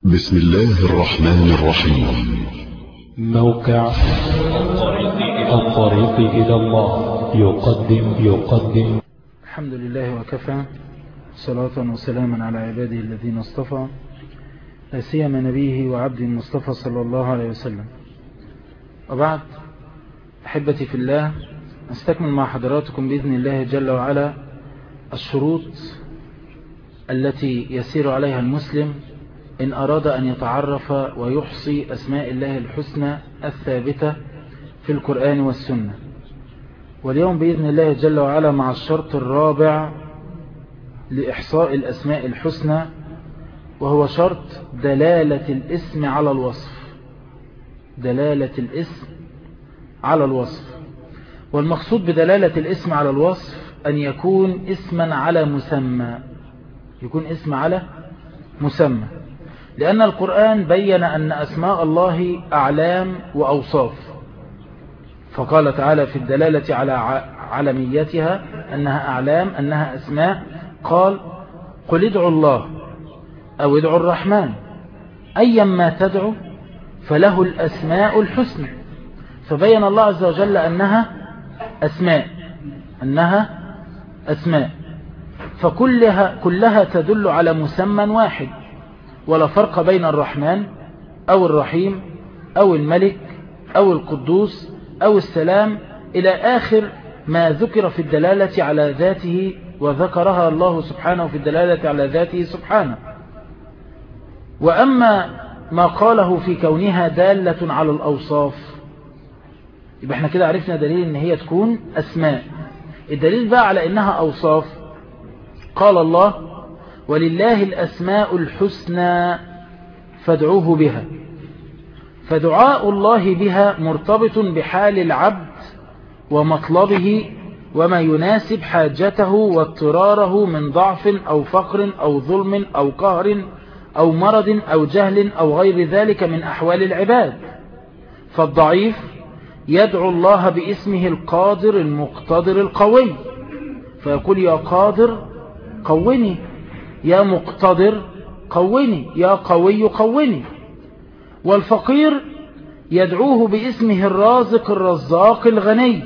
بسم الله الرحمن الرحيم. موقع الطريق إلى الله يقدم الحمد لله وكفى، صلاة وسلاما على عباده الذين اصطفى، لا سيما نبيه وعبد المصطفى صلى الله عليه وسلم. وبعد، أحبتي في الله، نستكمل مع حضراتكم بإذن الله جل وعلا الشروط التي يسير عليها المسلم إن أراد أن يتعرف ويحصي أسماء الله الحسنى الثابتة في القرآن والسنة. واليوم بإذن الله جل وعلا مع الشرط الرابع لإحصاء الأسماء الحسنى، وهو شرط دلالة الاسم على الوصف. دلالة الاسم على الوصف، والمقصود بدلالة الاسم على الوصف أن يكون اسما على مسمى، يكون اسم على مسمى، لأن القرآن بين أن أسماء الله أعلام وأوصاف، فقال تعالى في الدلالة على علميتها أنها أعلام، أنها أسماء، قال: قل ادعوا الله أو ادعوا الرحمن أيما تدعو فله الأسماء الحسنى. فبين الله عز وجل أنها أسماء فكلها تدل على مسمى واحد، ولا فرق بين الرحمن أو الرحيم أو الملك أو القدوس أو السلام إلى آخر ما ذكر في الدلالة على ذاته، وذكرها الله سبحانه في الدلالة على ذاته سبحانه. وأما ما قاله في كونها دالة على الأوصاف، يبقى احنا كده عرفنا دليل ان هي تكون أسماء. الدليل بقى على انها أوصاف، قال الله: ولله الأسماء الحسنى فادعوه بها. فدعاء الله بها مرتبط بحال العبد ومطلبه وما يناسب حاجته واضطراره من ضعف أو فقر أو ظلم أو قهر أو مرض أو جهل أو غير ذلك من أحوال العباد. فالضعيف يدعو الله باسمه القادر المقتدر القوي، فيقول: يا قادر قوني، يا مقتدر قوني، يا قوي قوني. والفقير يدعوه باسمه الرازق الرزاق الغني.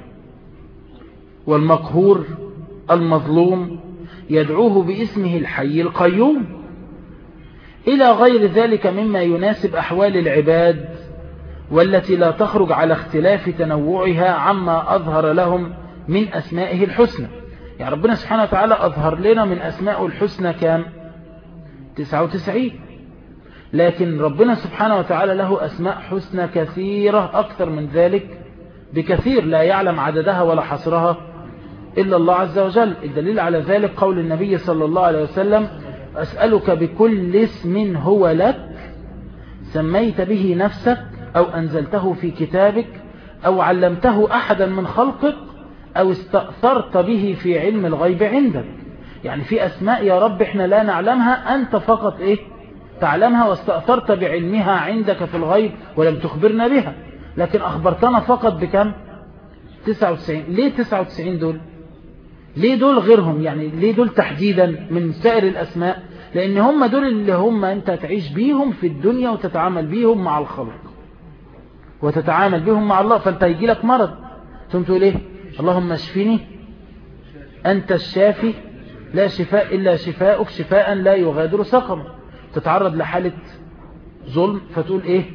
والمقهور المظلوم يدعوه باسمه الحي القيوم، إلى غير ذلك مما يناسب أحوال العباد، والتي لا تخرج على اختلاف تنوعها عما أظهر لهم من أسمائه الحسنى. يعني ربنا سبحانه وتعالى أظهر لنا من أسماء الحسنى كام؟ 99. لكن ربنا سبحانه وتعالى له أسماء حسنى كثيرة أكثر من ذلك بكثير، لا يعلم عددها ولا حصرها إلا الله عز وجل. الدليل على ذلك قول النبي صلى الله عليه وسلم: أسألك بكل اسم هو لك سميت به نفسك أو أنزلته في كتابك أو علمته أحدا من خلقك أو استأثرت به في علم الغيب عندك. يعني في أسماء يا رب إحنا لا نعلمها، أنت فقط تعلمها، واستأثرت بعلمها عندك في الغيب ولم تخبرنا بها، لكن أخبرتنا فقط بكم؟ 99. ليه 99 دول؟ ليه دول غيرهم؟ يعني ليه دول تحديدا من سائر الأسماء؟ لأن هم دول اللي هم أنت تعيش بيهم في الدنيا وتتعامل بيهم مع الخلق وتتعامل بهم مع الله. فأنت يجي لك مرض ثم تقول إيه؟ اللهم اشفني أنت الشافي لا شفاء إلا شفاءك شفاء لا يغادر سقما. تتعرض لحالة ظلم فتقول إيه؟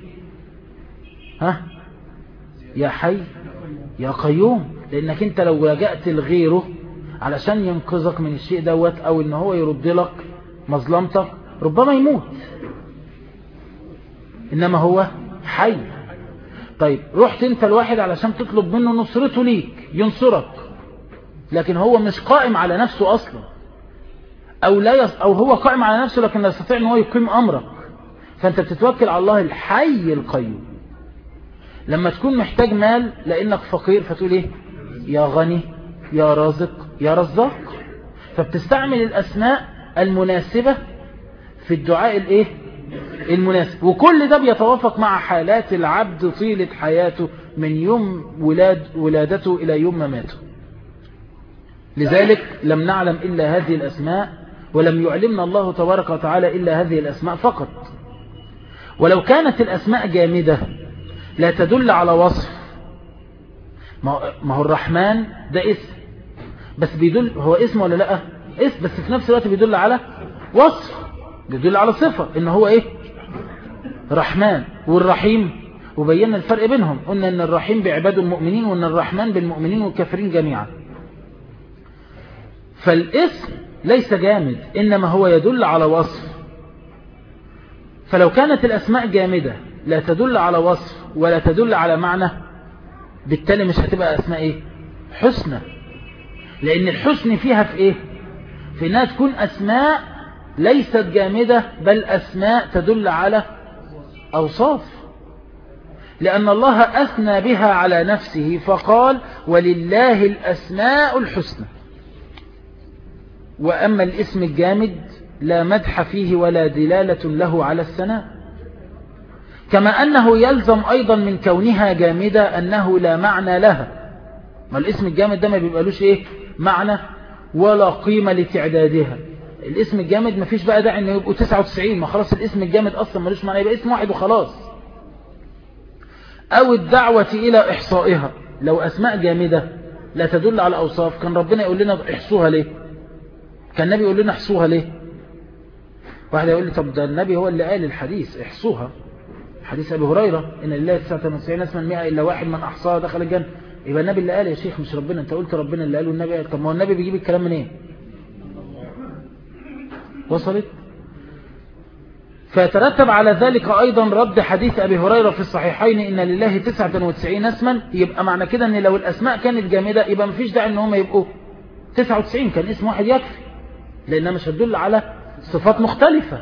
يا حي يا قيوم، لأنك أنت لو لجأت لغيره علشان ينقذك من الشيء دوت أو إن هو يرد لك مظلمتك ربما يموت، إنما هو حي. طيب رحت أنت الواحد علشان تطلب منه نصرته ليك ينصرك، لكن هو مش قائم على نفسه أصلا، أو هو قائم على نفسه لكن لا يستطيع أن هو يقيم أمرك، فأنت بتتوكل على الله الحي القيوم. لما تكون محتاج مال لأنك فقير فتقول إيه؟ يا غني يا رازق يا رزاق. فبتستعمل الأسماء المناسبة في الدعاء المناسب، وكل ده بيتوافق مع حالات العبد طيلة حياته من يوم ولادته إلى يوم مماته. لذلك لم نعلم إلا هذه الأسماء، ولم يعلمنا الله تبارك وتعالى إلا هذه الأسماء فقط. ولو كانت الأسماء جامدة لا تدل على وصف. ما هو الرحمن ده اسم، بس بيدل، هو اسم ولا لا؟ اسم، بس في نفس الوقت بيدل على وصف، بيدل على صفة ان هو ايه؟ رحمن. والرحيم، وبينا الفرق بينهم، قلنا ان الرحيم بعباد المؤمنين وان الرحمن بالمؤمنين والكافرين جميعا. فالاسم ليس جامد، انما هو يدل على وصف. فلو كانت الاسماء جامدة لا تدل على وصف ولا تدل على معنى، بالتالي مش هتبقى اسماء ايه؟ حسنى. لان الحسن فيها في ايه؟ في انها تكون اسماء ليست جامدة، بل اسماء تدل على اوصاف. لان الله اثنى بها على نفسه فقال ولله الاسماء الحسنى. واما الاسم الجامد لا مدح فيه ولا دلالة له على الثناء. كما أنه يلزم أيضا من كونها جامدة أنه لا معنى لها. ما الاسم الجامد ده ما بيبقالوش إيه؟ معنى ولا قيمة لتعدادها. الاسم الجامد ما فيش بقى داعي أنه يبقوا 99، ما خلاص الاسم الجامد أصلا ملوش معنى، يبقى اسم واحد وخلاص. أو الدعوة إلى إحصائها. لو أسماء جامدة لا تدل على أوصاف كان ربنا يقول لنا احصوها ليه؟ كان النبي يقول لنا احصوها ليه؟ واحد يقول لي طب ده النبي هو اللي قال الحديث احصوها، حديث أبي هريرة إن لله 99 اسما 100 إلا واحد من أحصاها دخل الجنة. يبقى النبي اللي قال يا شيخ مش ربنا. أنت قلت ربنا اللي قاله النبي قال. طب ما هو النبي بيجيب الكلام منين؟ إيه؟ وصلت؟ فيترتب على ذلك أيضا رد حديث أبي هريرة في الصحيحين إن لله 99 اسما. يبقى معنى كده أن لو الأسماء كانت جامدة يبقى مفيش داعي أن هم يبقوا 99، كان اسم واحد يكفي، لأنها مش هتدل على صفات مختلفة.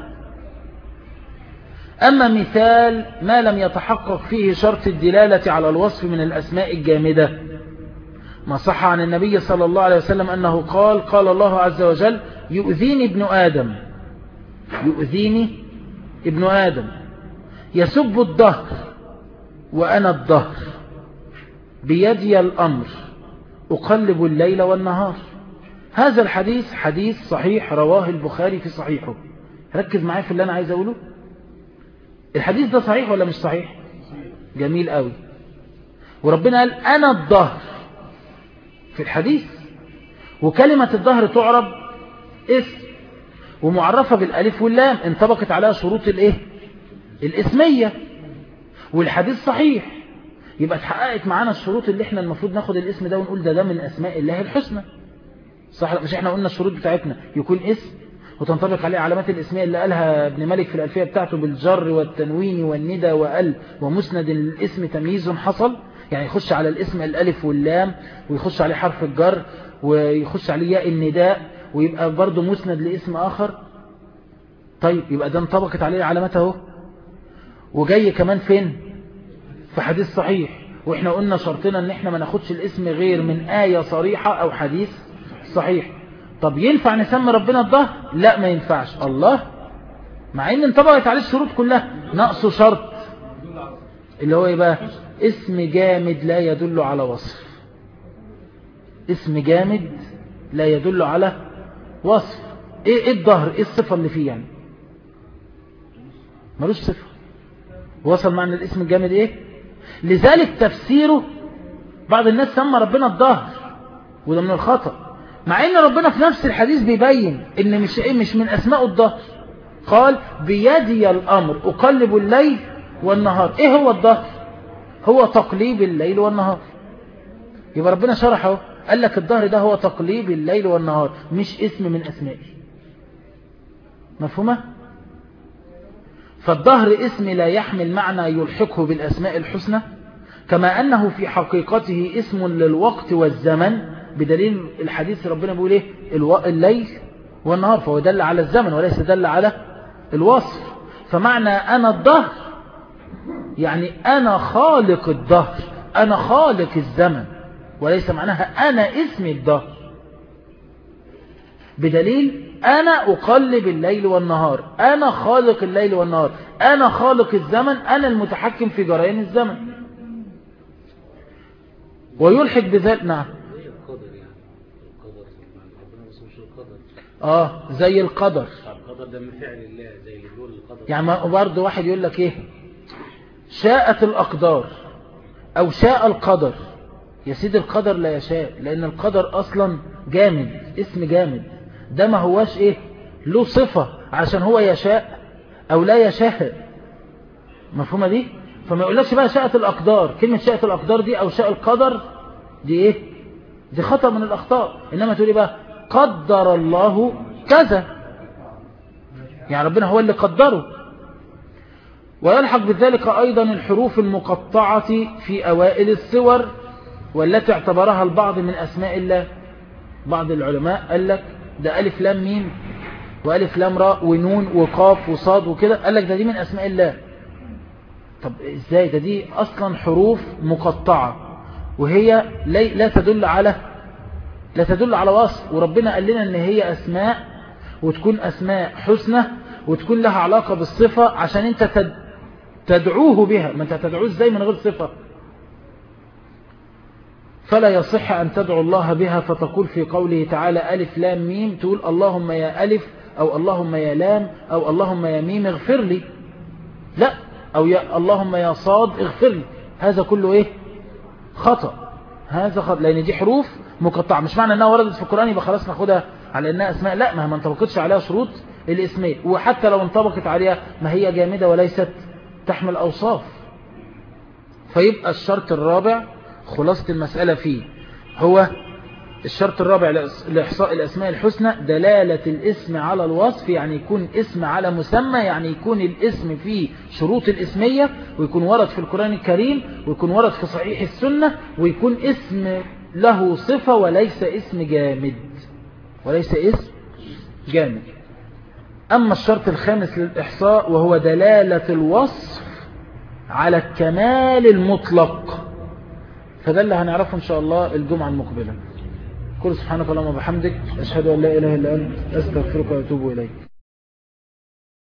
أما مثال ما لم يتحقق فيه شرط الدلالة على الوصف من الأسماء الجامدة، ما صح عن النبي صلى الله عليه وسلم أنه قال قال الله عز وجل يؤذيني ابن آدم، يؤذيني ابن آدم يسب الدهر وأنا الدهر بيدي الأمر أقلب الليل والنهار. هذا الحديث حديث صحيح رواه البخاري في صحيحه. ركز معايا في اللي أنا عايز أقوله. الحديث ده صحيح ولا مش صحيح؟ جميل قوي. وربنا قال أنا الدهر في الحديث، وكلمة الدهر تعرب اسم ومعرفة بالالف واللام، انطبقت عليها شروط الايه؟ الاسمية، والحديث صحيح. يبقى اتحققت معانا الشروط اللي احنا المفروض ناخد الاسم ده ونقول ده من اسماء الله الحسنى. صح؟ مش احنا قلنا الشروط بتاعتنا يكون اسم وتنطبق عليه علامات الاسمية اللي قالها ابن مالك في الألفية بتاعته بالجر والتنوين والندى وال ومسند الاسم تمييز حصل، يعني يخش على الاسم الالف واللام ويخش عليه حرف الجر ويخش عليه ياء النداء ويبقى برضه مسند لاسم آخر. طيب يبقى ده انطبقت عليه علامات اهو. وجاي كمان فين؟ في حديث صحيح. واحنا قلنا شرطنا ان احنا ما ناخدش الاسم غير من آية صريحة او حديث صحيح. طب ينفع نسمي ربنا الظهر؟ لا ما ينفعش. الله، مع ان انطبقت عليه الشروط كلها، نقصه شرط اللي هو يبقى اسم جامد لا يدل على وصف. اسم جامد لا يدل على وصف. ايه الظهر؟ ايه الصفة اللي فيه يعني؟ ملوش صفة. وصل معنى الاسم الجامد ايه؟ لذلك تفسيره بعض الناس سمى ربنا الظهر، وده من الخطأ، مع ان ربنا في نفس الحديث بيبين ان مش من اسماء الظهر. قال بيدي الامر اقلب الليل والنهار. ايه هو الظهر؟ هو تقليب الليل والنهار. يبقى ربنا شرحه قال لك الظهر ده هو تقليب الليل والنهار، مش اسم من اسمائه. مفهومة؟ فالظهر اسم لا يحمل معنى يلحقه بالاسماء الحسنى، كما انه في حقيقته اسم للوقت والزمن، بدليل الحديث ربنا بيقول ايه؟ الليل والنهار، فهو دل على الزمن وليس دل على الوصف. فمعنى انا الظهر يعني انا خالق الظهر، انا خالق الزمن، وليس معناها انا اسمي الظهر، بدليل انا اقلب الليل والنهار، انا خالق الليل والنهار، انا خالق الزمن، انا المتحكم في جريان الزمن. ويلحق بذلك نعم زي القدر. القدر ده من فعل الله زي اللي بيقول القدر. يعني برضه واحد يقول لك ايه شاءت الأقدار أو شاء القدر. يا سيدي القدر لا يشاء، لأن القدر أصلا جامد، اسم جامد، ده ما هواش ايه له صفة عشان هو يشاء أو لا يشاء. مفهومة دي؟ فما يقولكش بقى شاءت الأقدار، كلمة شاءت الأقدار دي أو شاء القدر دي ايه؟ دي خطأ من الأخطاء. إنما تقولي بقى قدر الله كذا، يعني ربنا هو اللي قدره. ويلحق بذلك أيضا الحروف المقطعة في أوائل السور والتي اعتبرها البعض من أسماء الله. بعض العلماء قال لك ده ألف لام ميم وألف لام راء ونون وقاف وصاد وكده، قال لك ده دي من أسماء الله. طب إزاي؟ ده دي أصلا حروف مقطعة وهي لا تدل على وصف، وربنا قال لنا ان هي أسماء وتكون أسماء حسنى وتكون لها علاقة بالصفة عشان انت تدعوه بها. ما انت تدعوه ازاي من غير صفة؟ فلا يصح أن تدعو الله بها فتقول في قوله تعالى ألف لام ميم تقول اللهم يا ألف أو اللهم يا لام أو اللهم يا ميم اغفر لي، لا، أو يا اللهم يا صاد اغفر لي. هذا كله ايه؟ خطأ. هذا خطأ، لأن دي حروف مقطعة. مش معنى أنها وردت في القرآن يبقى خلاص ناخدها على أنها أسماء، لا، ما انطبقتش عليها شروط الاسمية، وحتى لو انطبقت عليها ما هي جامدة وليست تحمل أوصاف. فيبقى الشرط الرابع خلاصة المسألة فيه هو الشرط الرابع لإحصاء الأسماء الحسنى دلالة الاسم على الوصف، يعني يكون اسم على مسمى، يعني يكون الاسم فيه شروط الاسمية، ويكون ورد في القرآن الكريم، ويكون ورد في صحيح السنة، ويكون اسم له صفة وليس اسم جامد، وليس اسم جامد. أما الشرط الخامس للإحصاء وهو دلالة الوصف على الكمال المطلق، فده اللي هنعرفه إن شاء الله الجمعة المقبلة. قل سبحانك اللهم وبحمدك أشهد أن لا إله إلا أنت أستغفرك وأتوب إليك.